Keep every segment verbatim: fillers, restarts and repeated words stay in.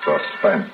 Suspense.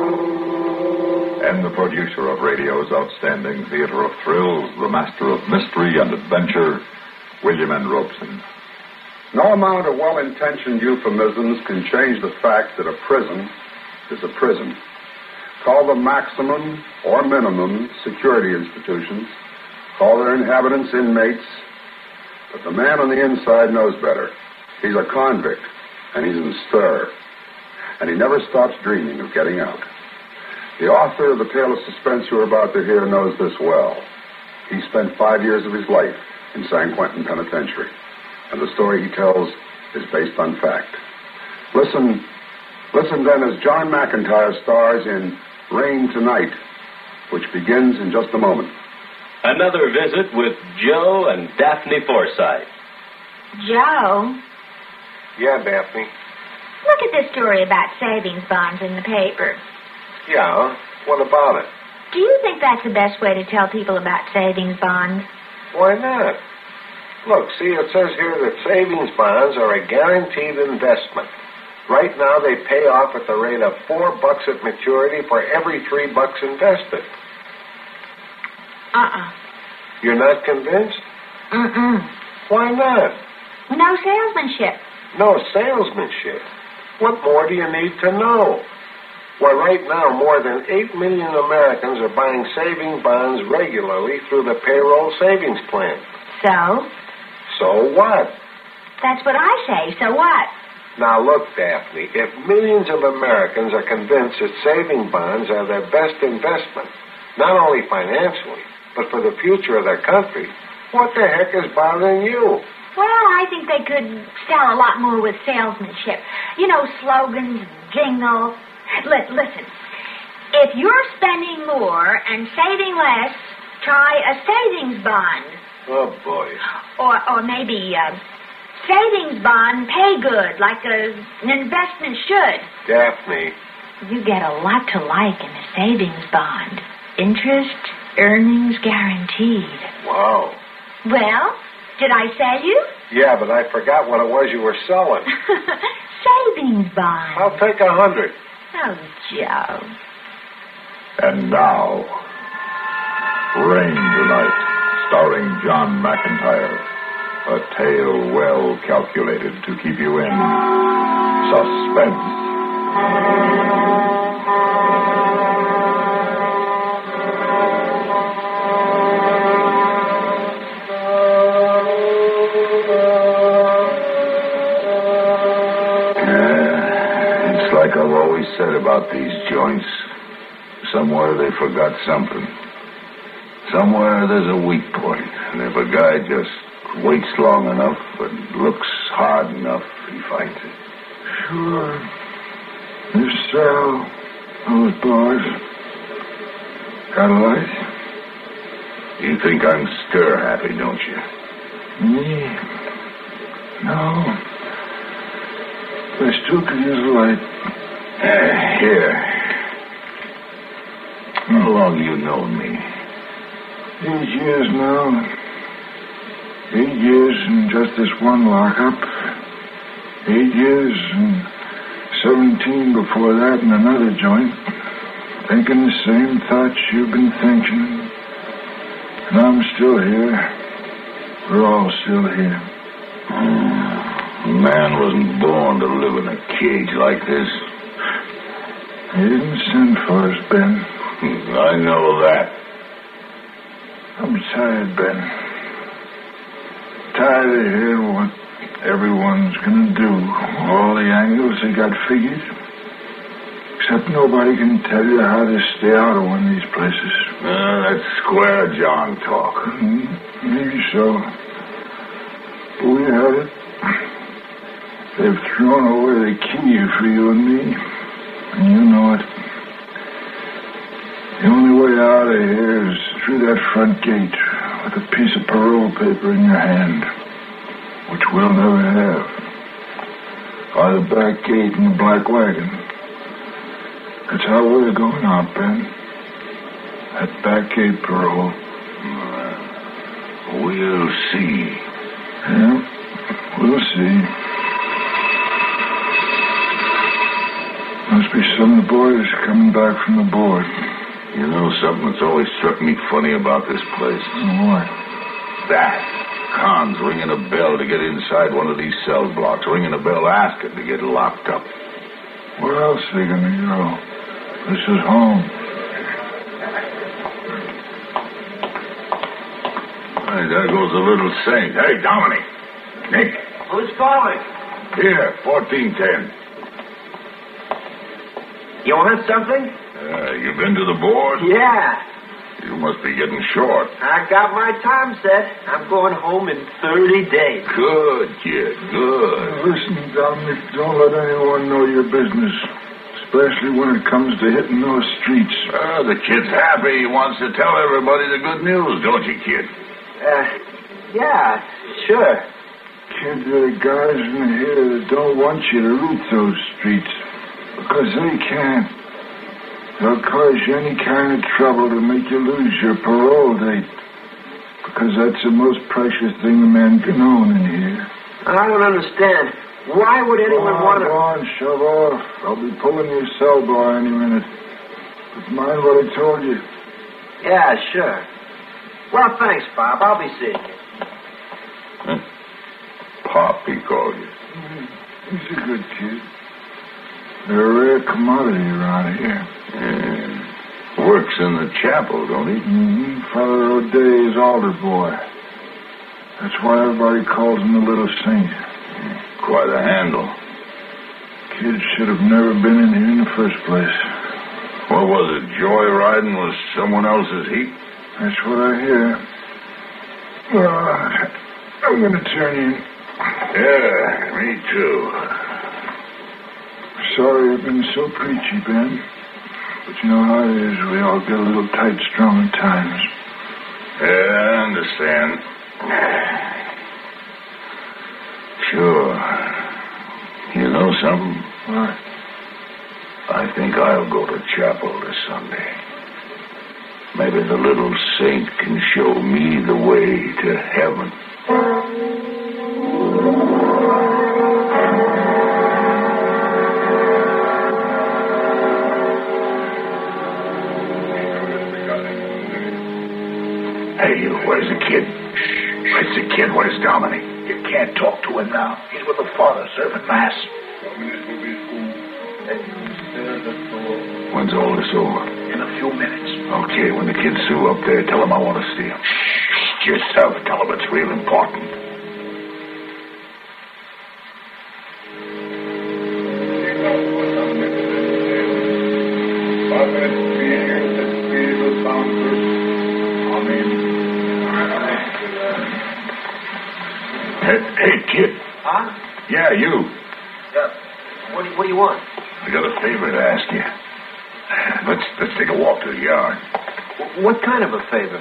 And the producer of radio's outstanding theater of thrills, the master of mystery and adventure, William N. Robeson. No amount of well-intentioned euphemisms can change the fact that a prison is a prison. Call them maximum or minimum security institutions. Call their inhabitants inmates. But the man on the inside knows better. He's a convict, and he's in stir. And he never stops dreaming of getting out. The author of the tale of suspense you're about to hear knows this well. He spent five years of his life in San Quentin Penitentiary. And the story he tells is based on fact. Listen, listen then as John McIntyre stars in Rain Tonight, which begins in just a moment. Another visit with Joe and Daphne Forsythe. Joe? Yeah, Daphne. Look at this story about savings bonds in the paper. Yeah, what about it? Do you think that's the best way to tell people about savings bonds? Why not? Look, see, it says here that savings bonds are a guaranteed investment. Right now, they pay off at the rate of four bucks at maturity for every three bucks invested. Uh-uh. You're not convinced? Mm-mm. Why not? No salesmanship. No salesmanship? What more do you need to know? Well, right now, more than eight million Americans are buying savings bonds regularly through the payroll savings plan. So? So what? That's what I say. So what? Now, look, Daphne, if millions of Americans are convinced that saving bonds are their best investment, not only financially, but for the future of their country, what the heck is bothering you? Well, I think they could sell a lot more with salesmanship. You know, slogans, jingles. L- listen, if you're spending more and saving less, try a savings bond. Oh, boy. Or or maybe a savings bond pay good, like a, an investment should. Daphne. You get a lot to like in a savings bond. Interest, earnings guaranteed. Wow. Well, did I sell you? Yeah, but I forgot what it was you were selling. Savings bond. I'll take a hundred. Oh, Joe. And now, Rain Tonight, starring John McIntyre. A tale well calculated to keep you in suspense. Like I've always said about these joints, somewhere they forgot something. Somewhere there's a weak point, and if a guy just waits long enough and looks hard enough, he finds it. Sure. This cell, those bars, got a light? You think I'm stir-happy, don't you? Me? No. I still could use a light. Uh, here. How long you known me? Eight years now. Eight years in just this one lockup. Eight years and seventeen before that in another joint. Thinking the same thoughts you've been thinking. And I'm still here. We're all still here. A man wasn't born to live in a cage like this. He didn't send for us, Ben. I know that. I'm tired, Ben. Tired of hearing what everyone's gonna do. All the angles they got figured. Except nobody can tell you how to stay out of one of these places. Uh, that's square John talk. Mm-hmm. Maybe so. But we had it. They've thrown away the key for you and me. And you know it. The only way out of here is through that front gate with a piece of parole paper in your hand, which we'll never have. Or the back gate in the black wagon. That's how we're going out, Ben. That back gate parole. Uh, we'll see. Yeah, we'll see. Must be something boys coming back from the board. You know something that's always struck me funny about this place? What? That. Khan's ringing a bell to get inside one of these cell blocks. Ringing a bell asking to get locked up. Where else are they going to go? This is home. Hey, there goes the little saint. Hey, Dominic. Nick. Who's calling? Here, fourteen ten. You want something? Uh, you been to the board? Yeah. You must be getting short. I got my time set. I'm going home in thirty days. Good, kid, good. Listen, Dominic, don't let anyone know your business. Especially when it comes to hitting those streets. Uh, the kid's happy. He wants to tell everybody the good news, don't you, kid? Uh, yeah, sure. Kid, there are guys in here that don't want you to root those streets. Because they can't. They'll cause you any kind of trouble to make you lose your parole date. Because that's the most precious thing a man can own in here. I don't understand. Why would anyone Go on, want to... Go on, shove off. I'll be pulling your cell bar any minute. But mind what I told you. Yeah, sure. Well, thanks, Bob. I'll be seeing you. Huh? Pop, he called you. Mm, he's a good kid. They're a rare commodity around here. Yeah. Works in the chapel, don't he? Mm-hmm. Father O'Day's altar boy. That's why everybody calls him the Little Saint. Quite a handle. Kid should have never been in here in the first place. What was it, joyriding with someone else's heat? That's what I hear. Uh, I'm going to turn in. Yeah, me too. Sorry I've been so preachy, Ben. But you know how it is. We all get a little tight-strung at times. Yeah, I understand. Sure. You know something? What? I think I'll go to chapel this Sunday. Maybe the little saint can show me the way to heaven. Hey, where's the kid? Shh. Where's the kid? Where's Dominic? You can't talk to him now. He's with the father serving mass. When's all this over? In a few minutes. Okay, when the kids sue up there, tell them I want to see him. Shh, yourself. Tell them it's real important. Hey, hey, kid. Huh? Yeah, you. Yeah. What do, what do you want? I got a favor to ask you. Let's let's take a walk to the yard. W- what kind of a favor?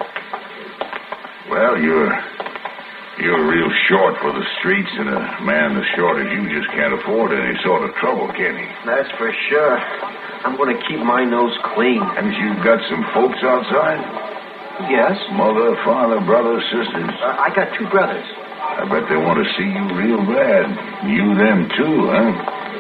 Well, you're you're real short for the streets, and a man as short as you just can't afford any sort of trouble, can he? That's for sure. I'm going to keep my nose clean. Haven't you got some folks outside? Yes. Mother, father, brothers, sisters? Uh, I got two brothers. I bet they want to see you real bad. You them too, huh?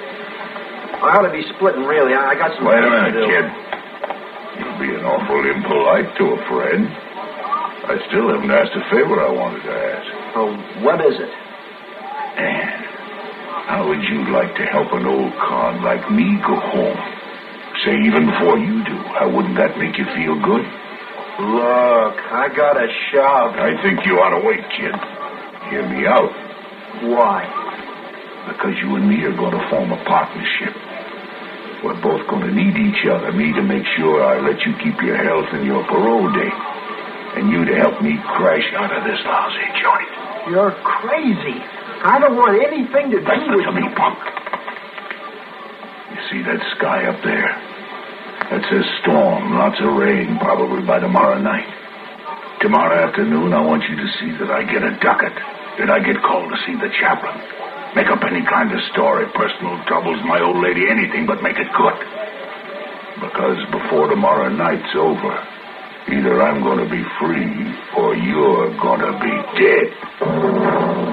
I ought to be splitting, really. I, I got some... Wait a things minute, to do. kid. You're being awful impolite to a friend. I still haven't asked a favor I wanted to ask. Oh, what is it? Man, how would you like to help an old con like me go home? Say, even before you do. How wouldn't that make you feel good? Look, I got a shove. I think you ought to wait, kid. Hear me out. Why? Because you and me are going to form a partnership. We're both going to need each other. Me to make sure I let you keep your health and your parole date. And you to help me crash out of this lousy joint. You're crazy. I don't want anything to do Listen with to me, punk. You see that sky up there? That says storm, lots of rain, probably by tomorrow night. Tomorrow afternoon, I want you to see that I get a ducat, that I get called to see the chaplain. Make up any kind of story, personal troubles, my old lady, anything, but make it good. Because before tomorrow night's over, either I'm going to be free or you're going to be dead.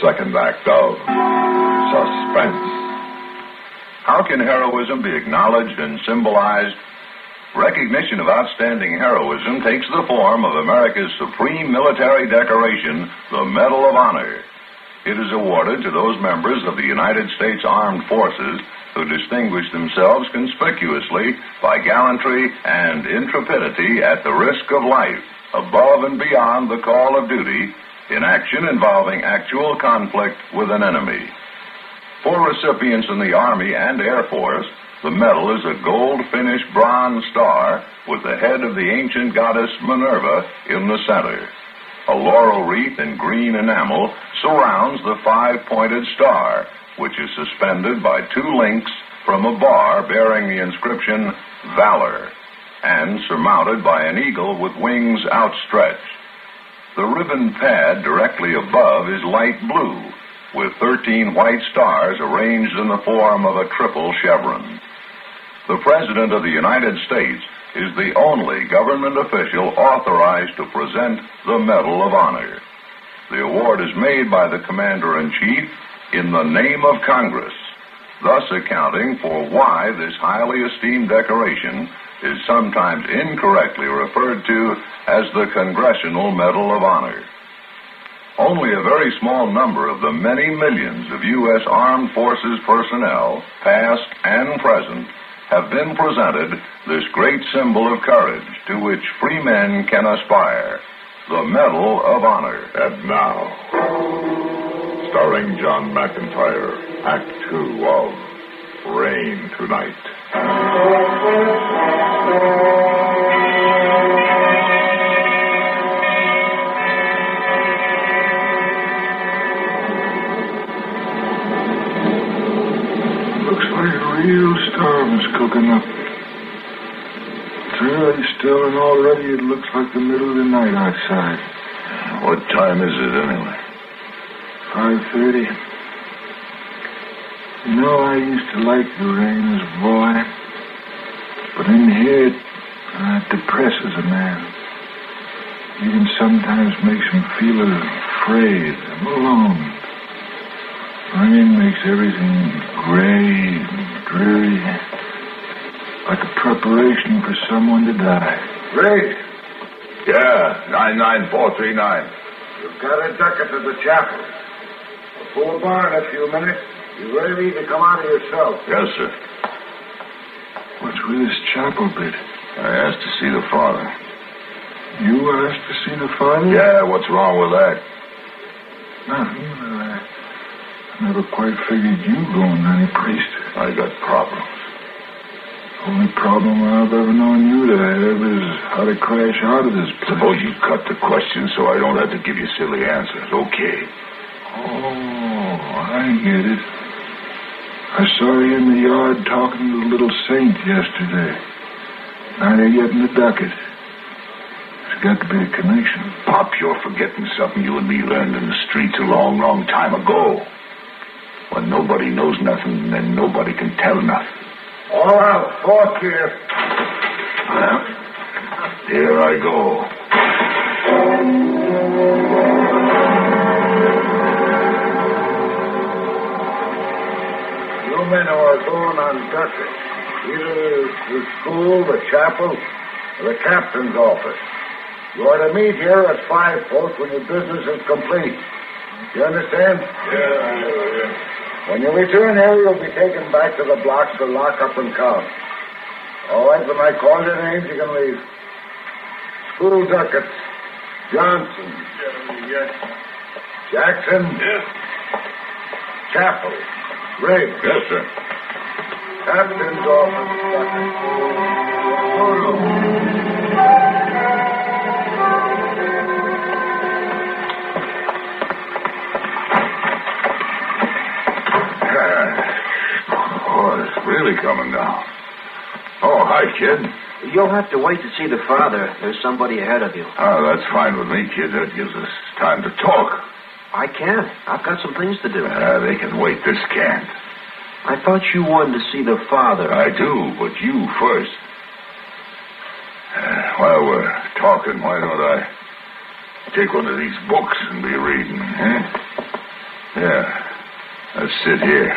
second act of Suspense. How can heroism be acknowledged and symbolized? Recognition of outstanding heroism takes the form of America's supreme military decoration, the Medal of Honor. It is awarded to those members of the United States Armed Forces who distinguish themselves conspicuously by gallantry and intrepidity at the risk of life, above and beyond the call of duty, in action involving actual conflict with an enemy. For recipients in the Army and Air Force, the medal is a gold-finished bronze star with the head of the ancient goddess Minerva in the center. A laurel wreath in green enamel surrounds the five-pointed star, which is suspended by two links from a bar bearing the inscription Valor, and surmounted by an eagle with wings outstretched. The ribbon pad directly above is light blue, with thirteen white stars arranged in the form of a triple chevron. The President of the United States is the only government official authorized to present the Medal of Honor. The award is made by the Commander-in-Chief in the name of Congress, thus accounting for why this highly esteemed decoration is sometimes incorrectly referred to as the Congressional Medal of Honor. Only a very small number of the many millions of U S Armed Forces personnel, past and present, have been presented this great symbol of courage to which free men can aspire, the Medal of Honor. And now, starring John McIntyre, Act Two of Rain Tonight. Looks like a real storm is cooking up. It's early still, and already it looks like the middle of the night outside. What time is it, anyway? Five thirty. You know, I used to like the rain as a boy, but in here, it, uh, it depresses a man. Even sometimes makes him feel afraid and alone. Rain makes everything gray and dreary, like a preparation for someone to die. Ray, Yeah, nine nine four three nine. You've got a ducat to the chapel. A full bar in a few minutes. You ready to come out of yourself? Yes, sir. What's with this chapel bit? I asked to see the father. You asked to see the father? Yeah, what's wrong with that? Nothing. I never quite figured you going to any priest. I got problems. Only problem I've ever known you to have is how to crash out of this place. Suppose you cut the question so I don't have to give you silly answers. Okay. Oh, I get it. I saw you in the yard talking to the little saint yesterday. Now you're getting the ducat. There's got to be a connection. Pop, you're forgetting something you and me learned in the streets a long, long time ago. When nobody knows nothing, then nobody can tell nothing. All out. Fork here. Well, here I go. You men who are going on ducat, either the school, the chapel, or the captain's office. You are to meet here at five post when your business is complete. You understand? Yeah, yeah, yeah. When you return here, you'll be taken back to the blocks for lockup and count. All right, when I call your names, you can leave. School ducats. Johnson. Yes. Jackson. Yes. Chapel. Riggs. Yes, sir. Captain's office ducat. Oh, it's really coming down. Oh, hi, kid. You'll have to wait to see the father. There's somebody ahead of you. Oh, that's fine with me, kid. That gives us time to talk. I can't. I've got some things to do. Uh, they can wait. This can't. I thought you wanted to see the father. I do, but you first. Uh, while we're talking, why don't I take one of these books and be reading, huh? Yeah. Let's sit here.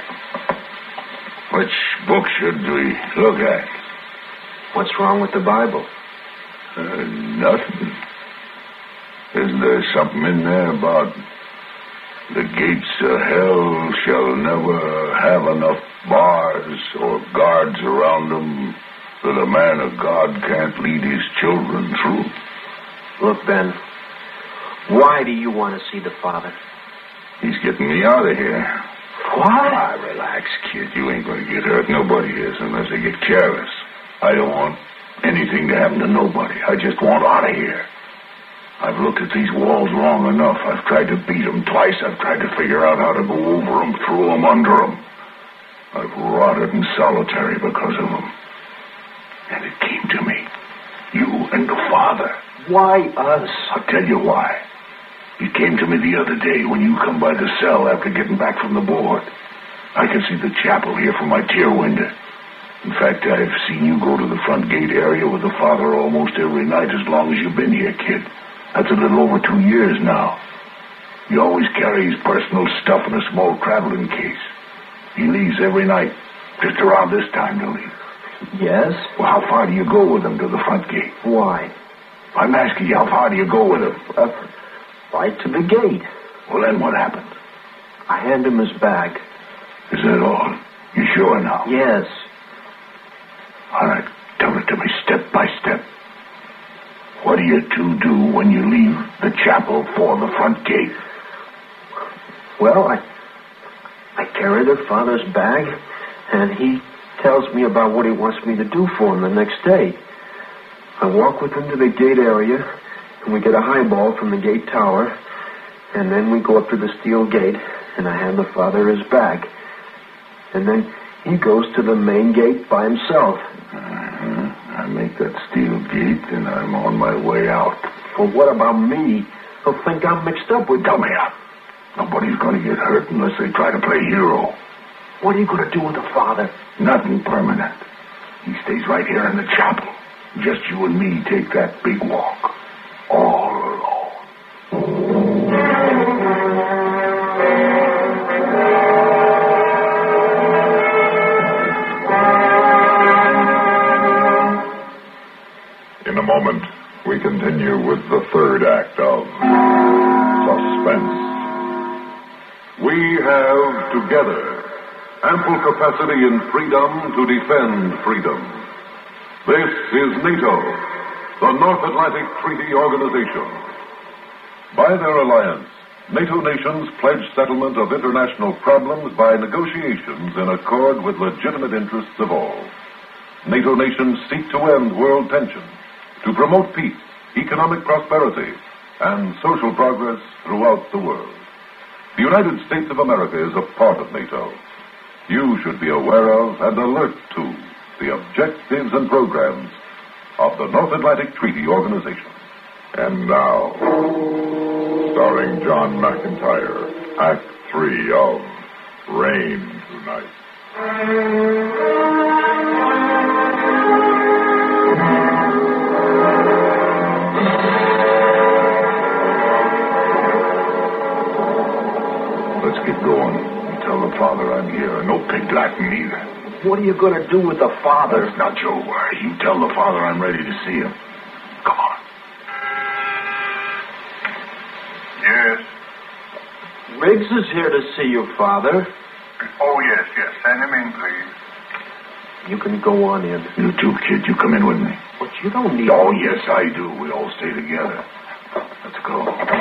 Which book should we look at? What's wrong with the Bible? Uh, nothing. Isn't there something in there about the gates of hell shall never have enough bars or guards around them that a man of God can't lead his children through? Look, Ben, why do you want to see the Father? He's getting me out of here. What? Ah, relax, kid. You ain't going to get hurt. Nobody is unless they get careless. I don't want anything to happen to nobody. I just want out of here. I've looked at these walls long enough. I've tried to beat them twice. I've tried to figure out how to go over them, through them, under them. I've rotted in solitary because of them. And it came to me. You and the Father. Why us? I'll tell you why. It came to me the other day when you come by the cell after getting back from the board. I can see the chapel here from my tier window. In fact, I've seen you go to the front gate area with the Father almost every night as long as you've been here, kid. That's a little over two years now. He always carries personal stuff in a small traveling case. He leaves every night, just around this time to leave. Yes? Well, how far do you go with him to the front gate? Why? I'm asking you, how far do you go with him? Uh, right to the gate. Well, then what happens? I hand him his bag. Is that all? You sure now? Yes. All right, tell it to me step by step. What do you two do when you leave the chapel for the front gate? Well, I I carry the Father's bag, and he tells me about what he wants me to do for him the next day. I walk with him to the gate area, and we get a highball from the gate tower, and then we go up to the steel gate, and I hand the Father his bag. And then he goes to the main gate by himself. Uh-huh. I make that steel gate, and I'm on my way out. Well, what about me? He'll think I'm mixed up with... Tell me out. Nobody's going to get hurt unless they try to play hero. What are you going to do with the Father? Nothing permanent. He stays right here in the chapel. Just you and me take that big walk. All alone. In a moment, we continue with the third act of Suspense. We have together ample capacity and freedom to defend freedom. This is NATO, the North Atlantic Treaty Organization. By their alliance, NATO nations pledge settlement of international problems by negotiations in accord with legitimate interests of all. NATO nations seek to end world tensions, to promote peace, economic prosperity, and social progress throughout the world. The United States of America is a part of NATO. You should be aware of and alert to the objectives and programs of the North Atlantic Treaty Organization. And now, starring John McIntyre, Act Three of Rain Tonight. Let's get going. You tell the Father I'm here. No pig Latin either. What are you going to do with the Father? That's not your worry. You tell the Father I'm ready to see him. Come on. Yes. Riggs is here to see you, Father. Oh, yes, yes. Send him in, please. You can go on in. You too, kid. You come in with me. But you don't need... Oh, yes, I do. We all stay together. Let's go.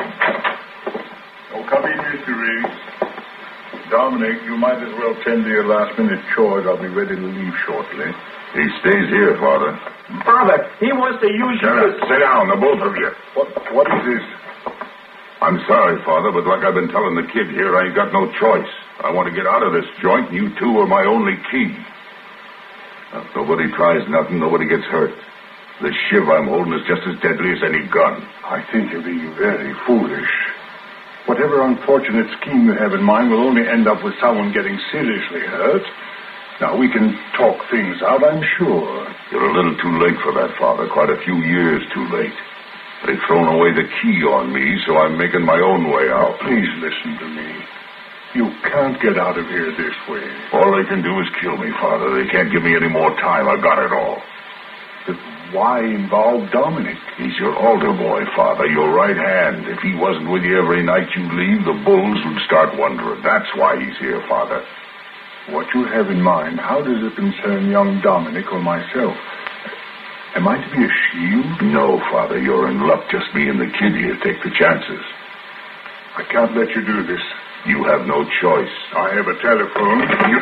Oh, come in, Mister Riggs. Dominic, you might as well tend to your last-minute chores. I'll be ready to leave shortly. He stays here, Father. Father, he wants to use Shut you up. Sit down, the both of you. What, what is this? I'm sorry, Father, but like I've been telling the kid here, I ain't got no choice. I want to get out of this joint, and you two are my only key. Now, if nobody tries nothing, nobody gets hurt. The shiv I'm holding is just as deadly as any gun. I think you're being very foolish. Whatever unfortunate scheme you have in mind will only end up with someone getting seriously hurt. Now, we can talk things out, I'm sure. You're a little too late for that, Father. Quite a few years too late. They've thrown away the key on me, so I'm making my own way out. Please listen to me. You can't get out of here this way. All they can do is kill me, Father. They can't give me any more time. I got it all. But why involve Dominic? He's your altar boy, Father, your right hand. If he wasn't with you every night you leave, the bulls would start wondering. That's why he's here, Father. What you have in mind, how does it concern young Dominic or myself? Am I to be a shield? No, Father, you're in luck. Just me and the kid here. Take the chances. I can't let you do this. You have no choice. I have a telephone. You...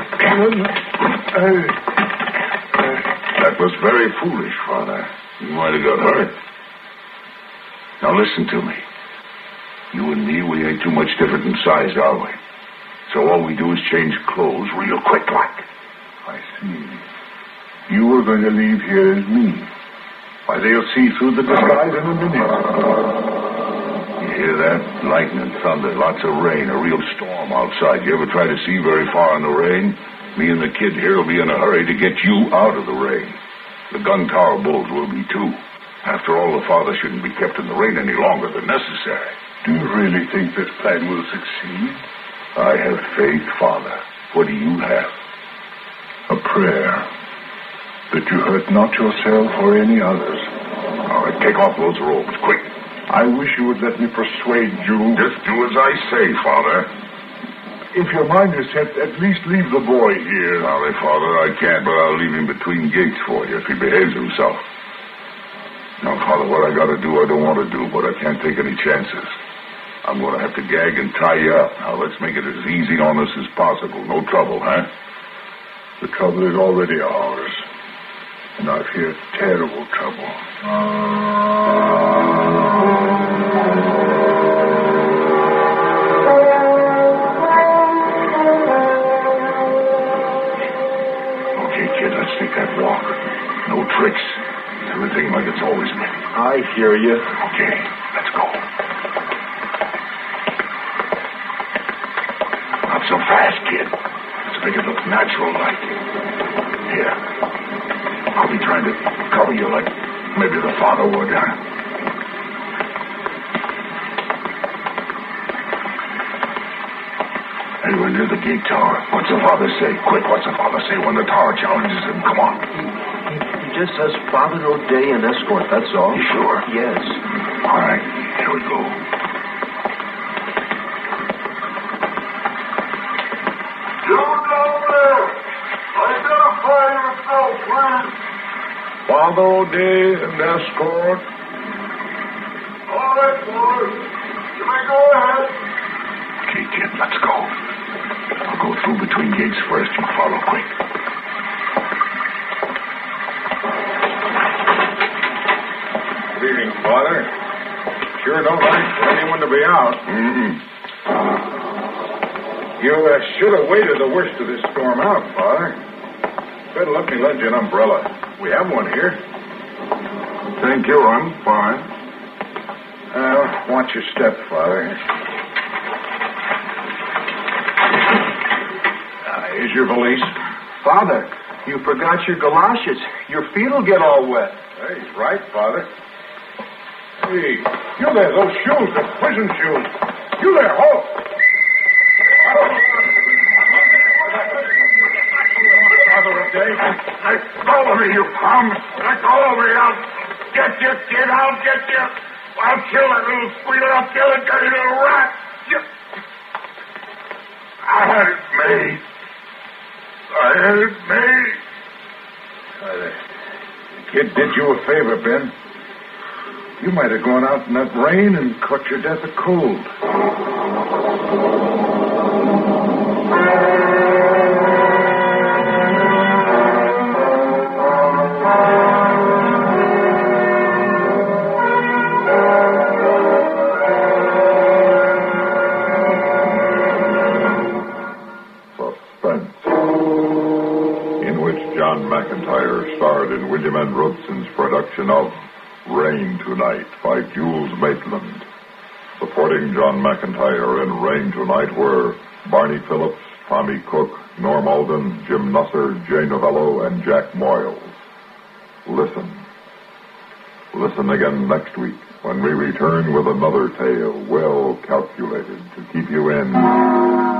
That was very foolish, Father. You might have got hurt. Now listen to me. You and me, we ain't too much different in size, are we? So all we do is change clothes real quick like. I see. You were going to leave here as me. Why, they'll see through the disguise in a minute. You hear that? Lightning, thunder, lots of rain, a real storm outside. You ever try to see very far in the rain? Me and the kid here will be in a hurry to get you out of the rain. The gun tower bulls will be too. After all, the Father shouldn't be kept in the rain any longer than necessary. Do you really think this plan will succeed? I have faith, Father. What do you have? A prayer. That you hurt not yourself or any others. All right, take off those robes, quick. I wish you would let me persuade you. Just do as I say, Father. If your mind is set, at least leave the boy here. Sorry, Father, I can't, but I'll leave him between gates for you if he behaves himself. Now, Father, what I gotta do, I don't want to do, but I can't take any chances. I'm gonna have to gag and tie you up. Now, let's make it as easy on us as possible. No trouble, huh? The trouble is already ours. And I fear terrible trouble. Okay, kid, let's take that walk. No tricks. Everything like it's always been. I hear you. Okay, let's go. Not so fast, kid. Let's make it look natural like. Here. I'll be trying to cover you like maybe the Father would, huh? Hey, we're near the gate tower. What's the Father say? Quick, what's the Father say when the tower challenges him? Come on. He, he, he just says Father O'Day and escort, that's all. You sure? Yes. All right, here we go. You down there! Identify yourself, please! Father O'Day and escort. All right, boys. You may go ahead. Okay, kid, let's go. I'll go through between gates first. You follow quick. Good evening, Father. Sure don't like for anyone to be out. Mm-mm. You uh, should have waited the worst of this storm out, Father. Better let me lend you an umbrella. We have one here. Thank you, I'm fine. Uh, watch your step, Father. Uh, here's your valise. Father, you forgot your galoshes. Your feet will get all wet. Hey, he's right, Father. Hey, you there, those shoes, the prison shoes. You there, halt! Follow me, you bum! Let go of me! I'll get you, kid! I'll get you! I'll kill that little squealer! I'll kill that dirty little rat! You... I had it made. I had it made. Uh, the kid did you a favor, Ben. You might have gone out in that rain and caught your death of cold. In William N. Robson's production of Rain Tonight by Jules Maitland. Supporting John McIntyre in Rain Tonight were Barney Phillips, Tommy Cook, Norm Alden, Jim Nusser, Jay Novello, and Jack Moyles. Listen. Listen again next week when we return with another tale well calculated to keep you in